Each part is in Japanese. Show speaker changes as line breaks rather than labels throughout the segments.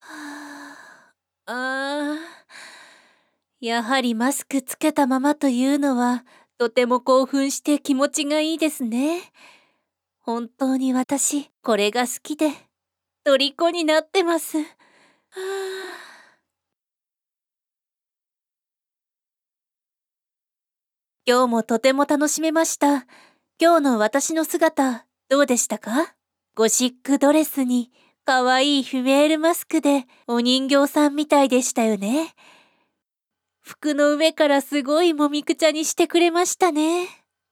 あやはりマスクつけたままというのは、とても興奮して気持ちがいいですね。本当に私、これが好きで、虜になってます。今日もとても楽しめました。今日の私の姿、どうでしたか？ゴシックドレスに、かわいいフィメールマスクで、お人形さんみたいでしたよね。服の上からすごいもみくちゃにしてくれましたね。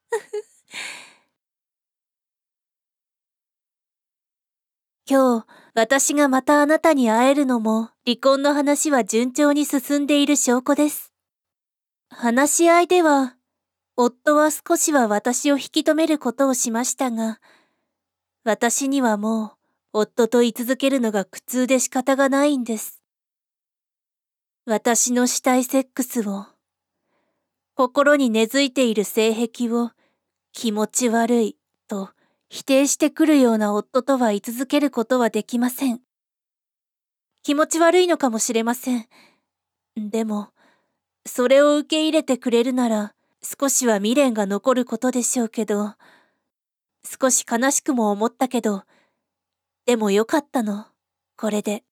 今日、私がまたあなたに会えるのも、離婚の話は順調に進んでいる証拠です。話し合いでは、夫は少しは私を引き止めることをしましたが、私にはもう、夫と居続けるのが苦痛で仕方がないんです。私のしたいセックスを、心に根付いている性癖を、気持ち悪い、と否定してくるような夫とは居続けることはできません。気持ち悪いのかもしれません。でも、それを受け入れてくれるなら、少しは未練が残ることでしょうけど、少し悲しくも思ったけど、でもよかったの、これで。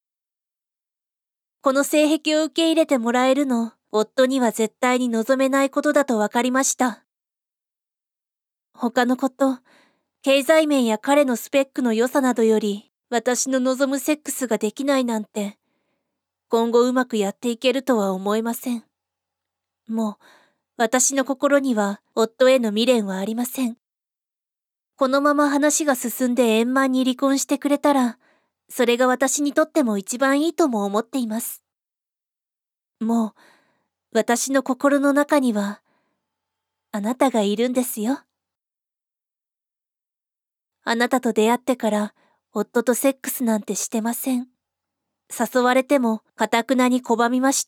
この性癖を受け入れてもらえるの、夫には絶対に望めないことだと分かりました。他のこと、経済面や彼のスペックの良さなどより、私の望むセックスができないなんて、今後うまくやっていけるとは思えません。もう、私の心には夫への未練はありません。このまま話が進んで円満に離婚してくれたら、それが私にとっても一番いいとも思っています。もう、私の心の中には、あなたがいるんですよ。あなたと出会ってから、夫とセックスなんてしてません。誘われても、頑くなに拒みました。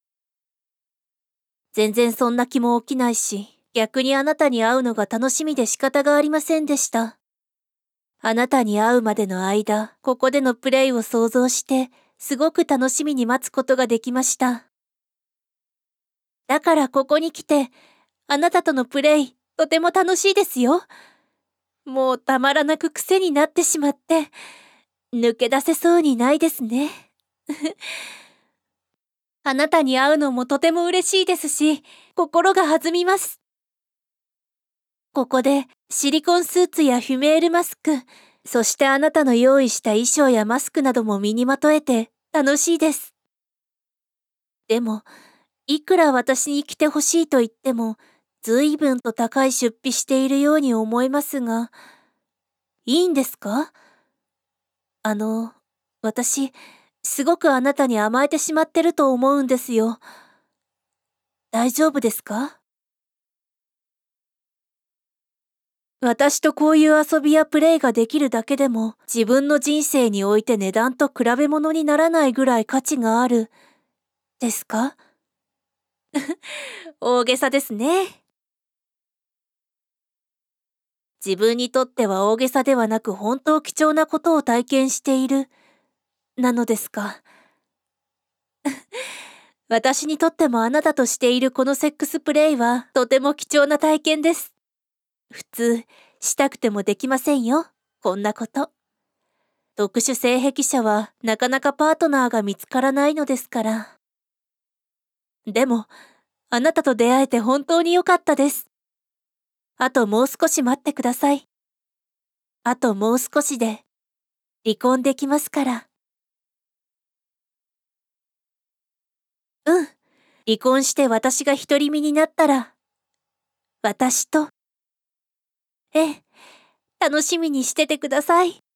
全然そんな気も起きないし、逆にあなたに会うのが楽しみで仕方がありませんでした。あなたに会うまでの間、ここでのプレイを想像して、すごく楽しみに待つことができました。だからここに来て、あなたとのプレイ、とても楽しいですよ。もうたまらなく癖になってしまって、抜け出せそうにないですね。あなたに会うのもとても嬉しいですし、心が弾みます。ここでシリコンスーツやフィメールマスク、そしてあなたの用意した衣装やマスクなども身にまとえて楽しいです。でも、いくら私に着てほしいと言っても、随分と高い出費しているように思えますが、いいんですか？私、すごくあなたに甘えてしまってると思うんですよ。大丈夫ですか？私とこういう遊びやプレイができるだけでも、自分の人生において値段と比べ物にならないぐらい価値がある、ですか？大げさですね。自分にとっては大げさではなく本当貴重なことを体験している、なのですか。私にとってもあなたとしているこのセックスプレイはとても貴重な体験です。普通、したくてもできませんよ、こんなこと。特殊性癖者はなかなかパートナーが見つからないのですから。でも、あなたと出会えて本当に良かったです。あともう少し待ってください。あともう少しで、離婚できますから。うん。離婚して私が独り身になったら、私と、ええ、楽しみにしててください。